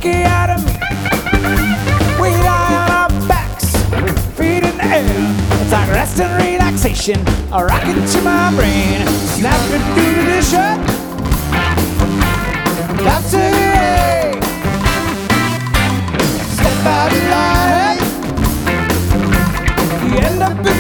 monkey out of me. We lie on our backs, feet in the air. It's like rest and relaxation, a rocket to my brain. Snap it through the shirt, clap to the A. Step out of line, you end up in